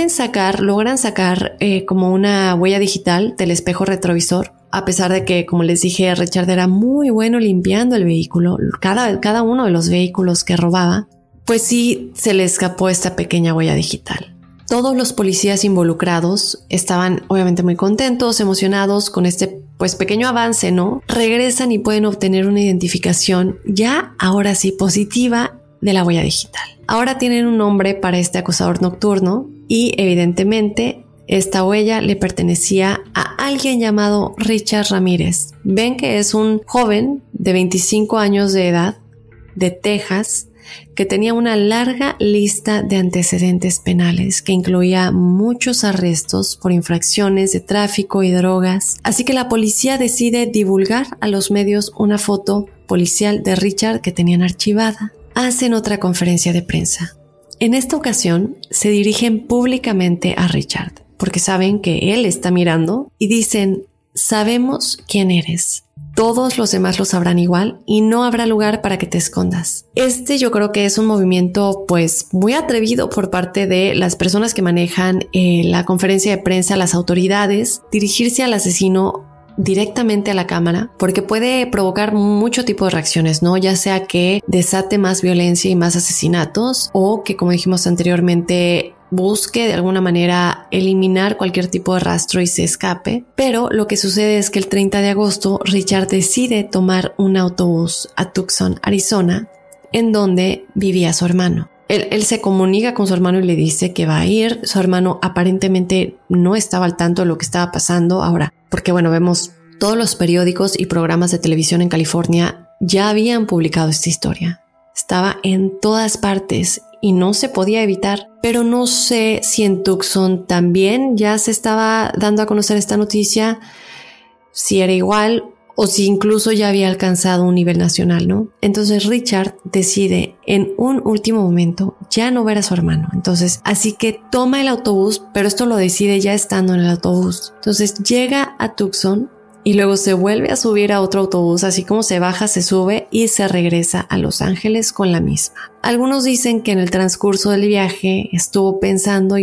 Logran sacar como una huella digital del espejo retrovisor, a pesar de que, como les dije, Richard era muy bueno limpiando el vehículo, cada uno de los vehículos que robaba, pues sí se le escapó esta pequeña huella digital. Todos los policías involucrados estaban obviamente muy contentos, emocionados con este pues pequeño avance, ¿no? Regresan y pueden obtener una identificación ya ahora sí positiva de la huella digital. Ahora tienen un nombre para este acosador nocturno y evidentemente esta huella le pertenecía a alguien llamado Richard Ramírez. Ven que es un joven de 25 años de edad de Texas que tenía una larga lista de antecedentes penales que incluía muchos arrestos por infracciones de tráfico y drogas. Así que la policía decide divulgar a los medios una foto policial de Richard que tenían archivada. Hacen otra conferencia de prensa. En esta ocasión se dirigen públicamente a Richard porque saben que él está mirando y dicen: sabemos quién eres. Todos los demás lo sabrán igual y no habrá lugar para que te escondas. Yo creo que es un movimiento pues muy atrevido por parte de las personas que manejan la conferencia de prensa, las autoridades, dirigirse al asesino directamente a la cámara, porque puede provocar mucho tipo de reacciones, ¿no? Ya sea que desate más violencia y más asesinatos, o que, como dijimos anteriormente, busque de alguna manera eliminar cualquier tipo de rastro y se escape. Pero lo que sucede es que el 30 de agosto Richard decide tomar un autobús a Tucson, Arizona, en donde vivía su hermano. Él se comunica con su hermano y le dice que va a ir. Su hermano aparentemente no estaba al tanto de lo que estaba pasando ahora, porque bueno, vemos todos los periódicos y programas de televisión en California ya habían publicado esta historia. Estaba en todas partes y no se podía evitar, pero no sé si en Tucson también ya se estaba dando a conocer esta noticia, si era igual o si incluso ya había alcanzado un nivel nacional, ¿no? Entonces Richard decide en un último momento ya no ver a su hermano. Entonces, así que toma el autobús, pero esto lo decide ya estando en el autobús. Entonces llega a Tucson y luego se vuelve a subir a otro autobús, así como se baja, se sube y se regresa a Los Ángeles con la misma. Algunos dicen que en el transcurso del viaje estuvo pensando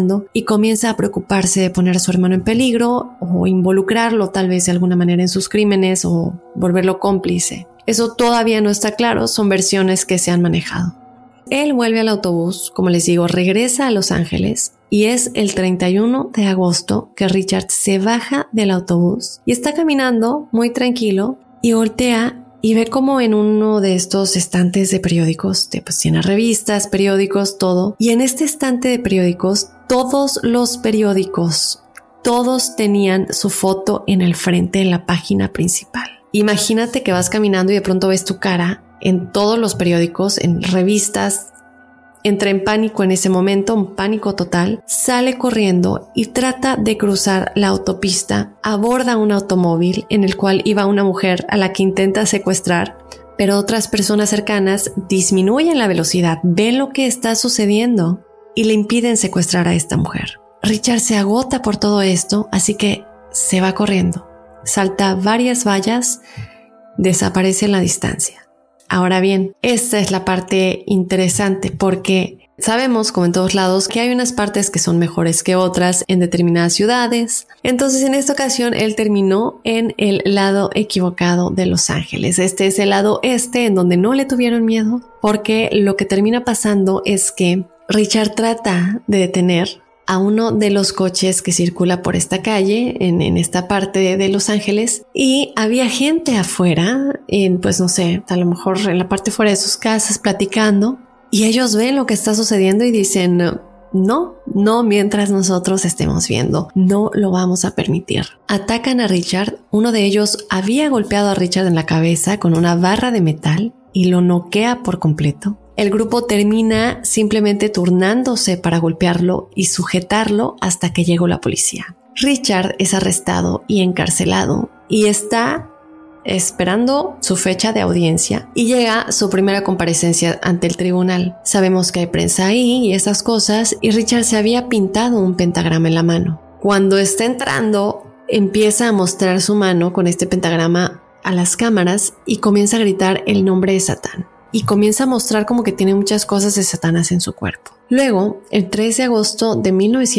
y comienza a preocuparse de poner a su hermano en peligro o involucrarlo tal vez de alguna manera en sus crímenes o volverlo cómplice. Eso todavía no está claro, son versiones que se han manejado. Él vuelve al autobús, como les digo, regresa a Los Ángeles y es el 31 de agosto que Richard se baja del autobús y está caminando muy tranquilo y voltea y ve como en uno de estos estantes de periódicos, pues tiene revistas, periódicos, todo. Y en este estante de periódicos, todos los periódicos, todos tenían su foto en el frente en la página principal. Imagínate que vas caminando y de pronto ves tu cara en todos los periódicos, en revistas. Entra en pánico en ese momento, un pánico total, sale corriendo y trata de cruzar la autopista, aborda un automóvil en el cual iba una mujer a la que intenta secuestrar, pero otras personas cercanas disminuyen la velocidad, ven lo que está sucediendo y le impiden secuestrar a esta mujer. Richard se agota por todo esto, así que se va corriendo, salta varias vallas, desaparece en la distancia. Ahora bien, esta es la parte interesante porque sabemos, como en todos lados, que hay unas partes que son mejores que otras en determinadas ciudades. Entonces, en esta ocasión, él terminó en el lado equivocado de Los Ángeles. Este es el lado este, en donde no le tuvieron miedo, porque lo que termina pasando es que Richard trata de detener a uno de los coches que circula por esta calle, en esta parte de Los Ángeles, y había gente afuera, pues no sé, a lo mejor en la parte fuera de sus casas platicando, y ellos ven lo que está sucediendo y dicen, no mientras nosotros estemos viendo, no lo vamos a permitir. Atacan a Richard, uno de ellos había golpeado a Richard en la cabeza con una barra de metal, y lo noquea por completo. El grupo termina simplemente turnándose para golpearlo y sujetarlo hasta que llegó la policía. Richard es arrestado y encarcelado y está esperando su fecha de audiencia y llega su primera comparecencia ante el tribunal. Sabemos que hay prensa ahí y esas cosas, y Richard se había pintado un pentagrama en la mano. Cuando está entrando, empieza a mostrar su mano con este pentagrama a las cámaras y comienza a gritar el nombre de Satán. Y comienza a mostrar como que tiene muchas cosas de Satanás en su cuerpo. Luego, el 3 de agosto de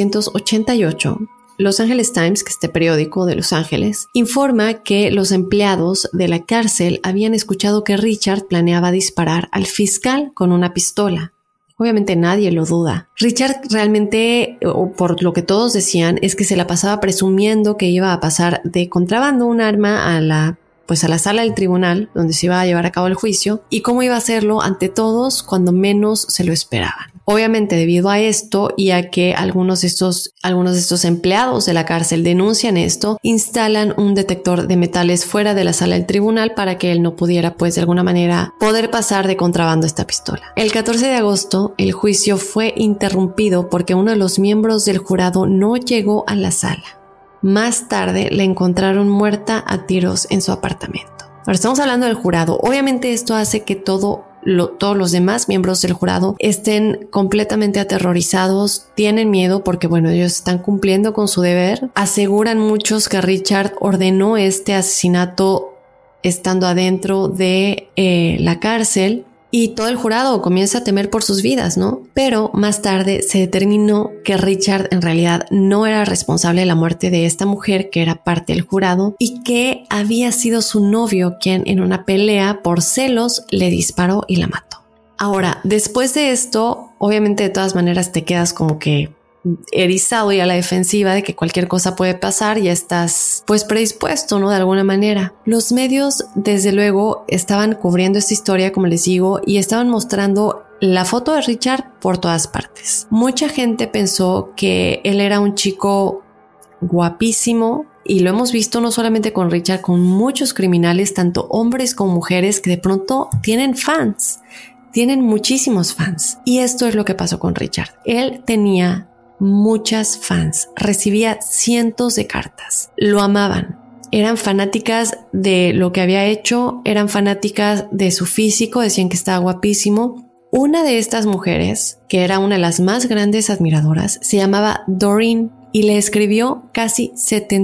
1988, Los Angeles Times, que es este periódico de Los Ángeles, informa que los empleados de la cárcel habían escuchado que Richard planeaba disparar al fiscal con una pistola. Obviamente nadie lo duda. Richard realmente, o por lo que todos decían, es que se la pasaba presumiendo que iba a pasar de contrabando un arma a la sala del tribunal donde se iba a llevar a cabo el juicio, y cómo iba a hacerlo ante todos cuando menos se lo esperaban. Obviamente, debido a esto y a que algunos de estos empleados de la cárcel denuncian esto, instalan un detector de metales fuera de la sala del tribunal para que él no pudiera, de alguna manera, poder pasar de contrabando esta pistola. El 14 de agosto, el juicio fue interrumpido porque uno de los miembros del jurado no llegó a la sala. Más tarde la encontraron muerta a tiros en su apartamento. Ahora estamos hablando del jurado. Obviamente esto hace que todos los demás miembros del jurado estén completamente aterrorizados, tienen miedo porque ellos están cumpliendo con su deber. Aseguran muchos que Richard ordenó este asesinato estando adentro de la cárcel. Y todo el jurado comienza a temer por sus vidas, ¿no? Pero más tarde se determinó que Richard en realidad no era responsable de la muerte de esta mujer, que era parte del jurado, y que había sido su novio quien en una pelea por celos le disparó y la mató. Ahora, después de esto, obviamente de todas maneras te quedas como que erizado y a la defensiva de que cualquier cosa puede pasar, ya estás predispuesto, ¿no? De alguna manera. Los medios desde luego estaban cubriendo esta historia, como les digo, y estaban mostrando la foto de Richard por todas partes. Mucha gente pensó que él era un chico guapísimo, y lo hemos visto no solamente con Richard, con muchos criminales, tanto hombres como mujeres, que de pronto tienen fans, tienen muchísimos fans. Y esto es lo que pasó con Richard. Él tenía muchas fans, recibía cientos de cartas, lo amaban, eran fanáticas de lo que había hecho, eran fanáticas de su físico, decían que estaba guapísimo. Una de estas mujeres, que era una de las más grandes admiradoras, se llamaba Doreen y le escribió casi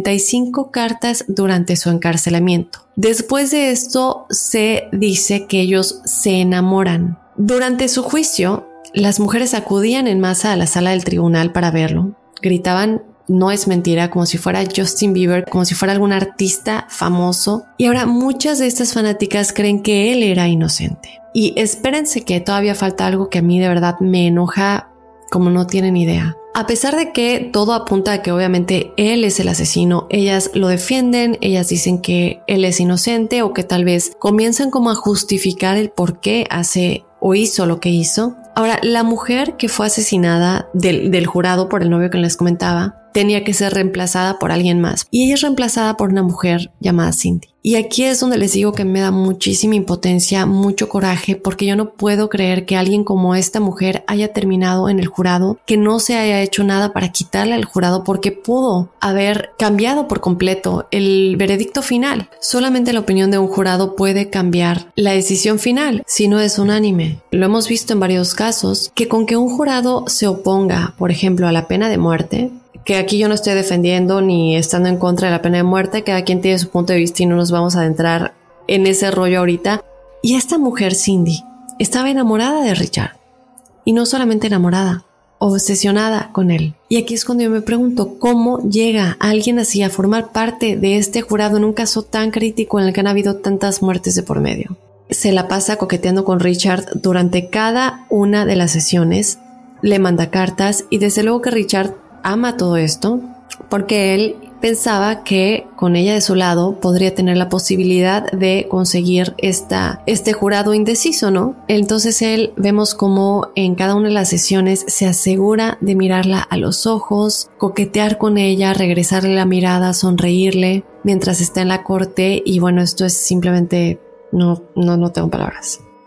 75 cartas durante su encarcelamiento. Después de esto se dice que ellos se enamoran. Durante su juicio, las mujeres acudían en masa a la sala del tribunal para verlo. Gritaban, no es mentira, como si fuera Justin Bieber, como si fuera algún artista famoso. Y ahora muchas de estas fanáticas creen que él era inocente. Y espérense que todavía falta algo que a mí de verdad me enoja como no tienen idea. A pesar de que todo apunta a que obviamente él es el asesino, ellas lo defienden, ellas dicen que él es inocente, o que tal vez comienzan como a justificar el por qué hace o hizo lo que hizo. Ahora, la mujer que fue asesinada del jurado por el novio que les comentaba tenía que ser reemplazada por alguien más, y ella es reemplazada por una mujer llamada Cindy. Y aquí es donde les digo que me da muchísima impotencia, mucho coraje, porque yo no puedo creer que alguien como esta mujer haya terminado en el jurado, que no se haya hecho nada para quitarle al jurado, porque pudo haber cambiado por completo el veredicto final. Solamente la opinión de un jurado puede cambiar la decisión final, si no es unánime. Lo hemos visto en varios casos, que con que un jurado se oponga, por ejemplo, a la pena de muerte, que aquí yo no estoy defendiendo ni estando en contra de la pena de muerte, cada quien tiene su punto de vista y no nos vamos a adentrar en ese rollo ahorita. Y esta mujer, Cindy, estaba enamorada de Richard. Y no solamente enamorada, obsesionada con él. Y aquí es cuando yo me pregunto, ¿cómo llega alguien así a formar parte de este jurado en un caso tan crítico en el que han habido tantas muertes de por medio? Se la pasa coqueteando con Richard durante cada una de las sesiones, le manda cartas, y desde luego que Richard ama todo esto porque él pensaba que con ella de su lado podría tener la posibilidad de conseguir este jurado indeciso, ¿no? Entonces vemos como en cada una de las sesiones se asegura de mirarla a los ojos, coquetear con ella, regresarle la mirada, sonreírle mientras está en la corte. Y bueno, esto es simplemente, no tengo palabras.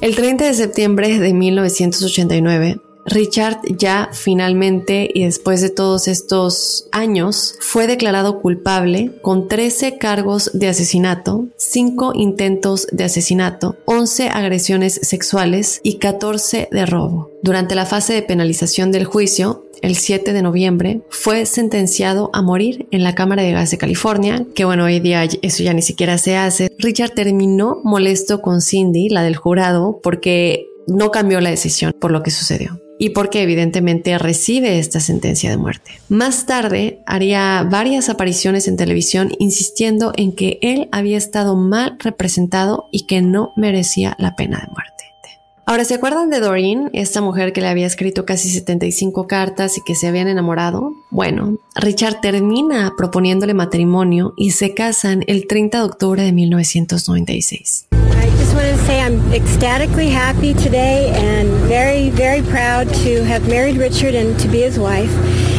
El 30 de septiembre de 1989, Richard ya finalmente y después de todos estos años fue declarado culpable con 13 cargos de asesinato, 5 intentos de asesinato, 11 agresiones sexuales y 14 de robo. Durante la fase de penalización del juicio, el 7 de noviembre, fue sentenciado a morir en la Cámara de Gas de California, que bueno, hoy día eso ya ni siquiera se hace. Richard terminó molesto con Cindy, la del jurado, porque no cambió la decisión por lo que sucedió y porque evidentemente recibe esta sentencia de muerte. Más tarde haría varias apariciones en televisión insistiendo en que él había estado mal representado y que no merecía la pena de muerte. Ahora, ¿se acuerdan de Doreen, esta mujer que le había escrito casi 75 cartas y que se habían enamorado? Bueno, Richard termina proponiéndole matrimonio y se casan el 30 de octubre de 1996.
I just want to say I'm ecstatically happy today and very, very proud to have married Richard and to be his wife.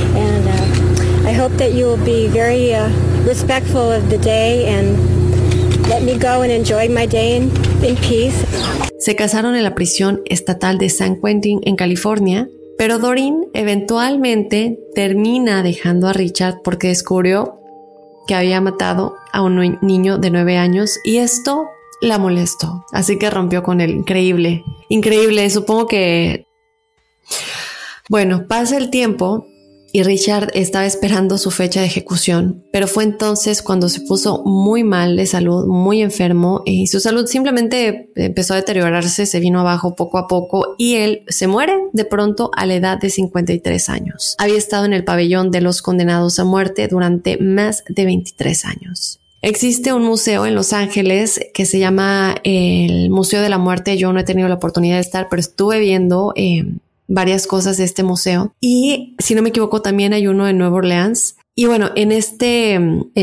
And I hope that you will be very respectful of the day and let me go and enjoy my day in peace.
Se casaron en la prisión estatal de San Quentin en California, pero Doreen eventualmente termina dejando a Richard porque descubrió que había matado a un niño de 9 años y esto la molestó, así que rompió con él. Increíble, supongo que... Bueno, pasa el tiempo y Richard estaba esperando su fecha de ejecución, pero fue entonces cuando se puso muy mal de salud, muy enfermo, y su salud simplemente empezó a deteriorarse, se vino abajo poco a poco y él se muere de pronto a la edad de 53 años. Había estado en el pabellón de los condenados a muerte durante más de 23 años. Existe un museo en Los Ángeles que se llama el Museo de la Muerte. Yo no he tenido la oportunidad de estar, pero estuve viendo varias cosas de este museo y si no me equivoco también hay uno en Nueva Orleans. Y bueno, en este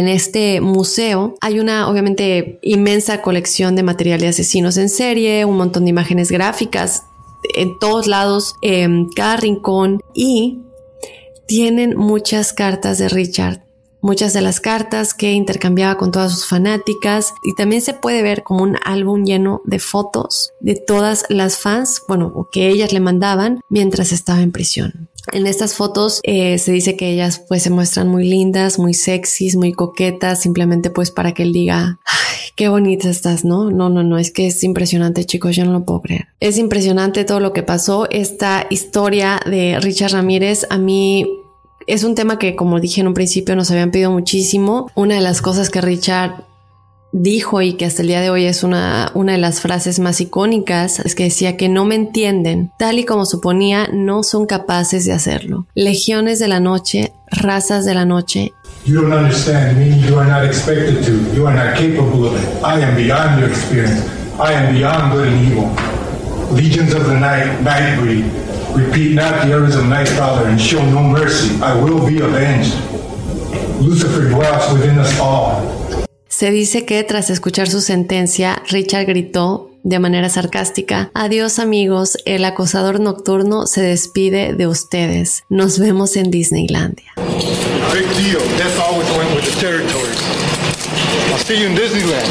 museo hay una obviamente inmensa colección de material de asesinos en serie, un montón de imágenes gráficas en todos lados, cada rincón, y tienen muchas cartas de Richard. Muchas de las cartas que intercambiaba con todas sus fanáticas, y también se puede ver como un álbum lleno de fotos de todas las fans, o que ellas le mandaban mientras estaba en prisión. En estas fotos se dice que ellas pues se muestran muy lindas, muy sexys, muy coquetas, simplemente pues para que él diga, ay, qué bonita estás, ¿no? No, es que es impresionante, chicos, yo no lo puedo creer. Es impresionante todo lo que pasó. Esta historia de Richard Ramírez a mí es un tema que, como dije en un principio, nos habían pedido muchísimo. Una de las cosas que Richard dijo y que hasta el día de hoy es una de las frases más icónicas es que decía que no me entienden. Tal y como suponía, no son capaces de hacerlo. Legiones de la noche, razas de la noche.
You don't understand me. You are not expected to. You are not capable of it. I am beyond your experience. I am beyond good and evil. Legions of the night, night breed. Repeat not the errors of Nightcrawler and show no mercy. I will be avenged. Lucifer dwells within us all.
Se dice que tras escuchar su sentencia, Richard gritó de manera sarcástica: adiós amigos, el acosador nocturno se despide de ustedes. Nos vemos en Disneylandia.
Big deal. That's always went with the territory. I'll see you in Disneyland.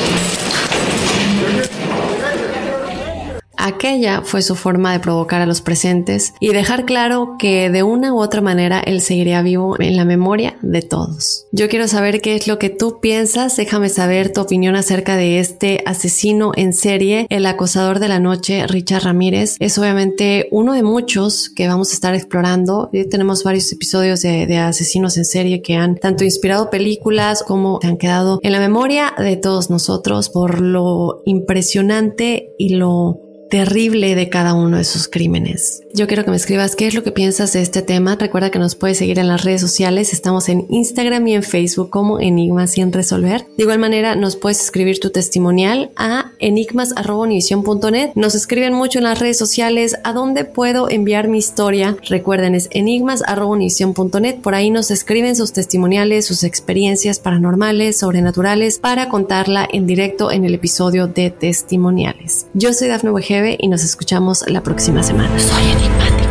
Aquella fue su forma de provocar a los presentes y dejar claro que de una u otra manera él seguiría vivo en la memoria de todos. Yo quiero saber qué es lo que tú piensas. Déjame saber tu opinión acerca de este asesino en serie, el acosador de la noche, Richard Ramírez. Es obviamente uno de muchos que vamos a estar explorando. Tenemos varios episodios de asesinos en serie que han tanto inspirado películas como se han quedado en la memoria de todos nosotros por lo impresionante y lo terrible de cada uno de sus crímenes. Yo quiero que me escribas qué es lo que piensas de este tema. Recuerda que nos puedes seguir en las redes sociales. Estamos en Instagram y en Facebook como Enigmas sin resolver. De igual manera nos puedes escribir tu testimonial a enigmas@univision.net. Nos escriben mucho en las redes sociales a dónde puedo enviar mi historia. Recuerden, es enigmas@univision.net. Por ahí nos escriben sus testimoniales, sus experiencias paranormales, sobrenaturales, para contarla en directo en el episodio de testimoniales. Yo soy Dafne Wegebe y nos escuchamos la próxima semana. Soy enigmático.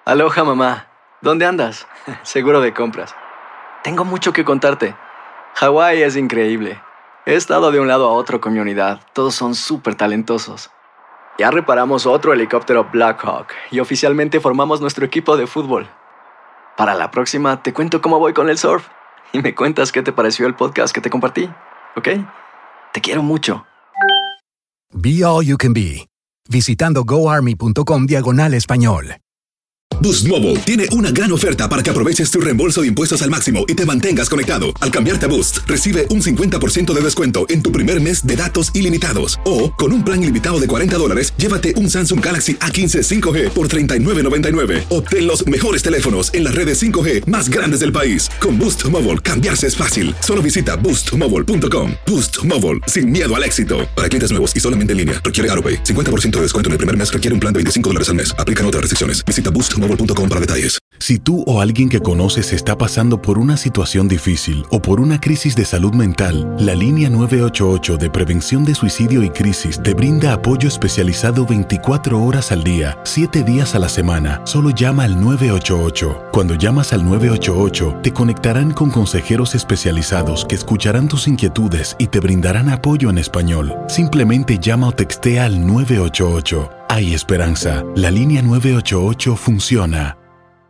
Aloha, mamá. ¿Dónde andas? Seguro de compras. Tengo mucho que contarte. Hawái es increíble. He estado de un lado a otro con mi unidad. Todos son súper talentosos. Ya reparamos otro helicóptero Black Hawk y oficialmente formamos nuestro equipo de fútbol. Para la próxima te cuento cómo voy con el surf y me cuentas qué te pareció el podcast que te compartí, ¿ok? Te quiero mucho.
Be All You Can Be. Visitando goarmy.com/español.
Boost Mobile tiene una gran oferta para que aproveches tu reembolso de impuestos al máximo y te mantengas conectado. Al cambiarte a Boost, recibe un 50% de descuento en tu primer mes de datos ilimitados. O, con un plan ilimitado de $40, llévate un Samsung Galaxy A15 5G por $39.99. Obtén los mejores teléfonos en las redes 5G más grandes del país. Con Boost Mobile, cambiarse es fácil. Solo visita boostmobile.com. Boost Mobile, sin miedo al éxito. Para clientes nuevos y solamente en línea, requiere AutoPay. 50% de descuento en el primer mes requiere un plan de $25 al mes. Aplican otras restricciones. Visita boostmobile.com para detalles.
Si tú o alguien que conoces está pasando por una situación difícil o por una crisis de salud mental, la línea 988 de prevención de suicidio y crisis te brinda apoyo especializado 24 horas al día, 7 días a la semana. Solo llama al 988. Cuando llamas al 988, te conectarán con consejeros especializados que escucharán tus inquietudes y te brindarán apoyo en español. Simplemente llama o textea al 988. Hay esperanza. La línea 988 funciona.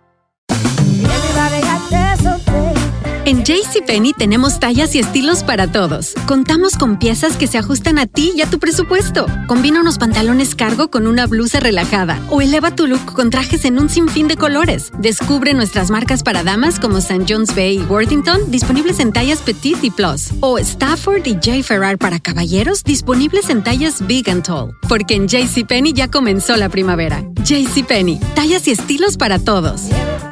En JCPenney tenemos tallas y estilos para todos. Contamos con piezas que se ajustan a ti y a tu presupuesto. Combina unos pantalones cargo con una blusa relajada o eleva tu look con trajes en un sinfín de colores. Descubre nuestras marcas para damas como St. John's Bay y Worthington, disponibles en tallas Petite y Plus. O Stafford y J. Ferrar para caballeros, disponibles en tallas Big and Tall. Porque en JCPenney ya comenzó la primavera. JCPenney, tallas y estilos para todos.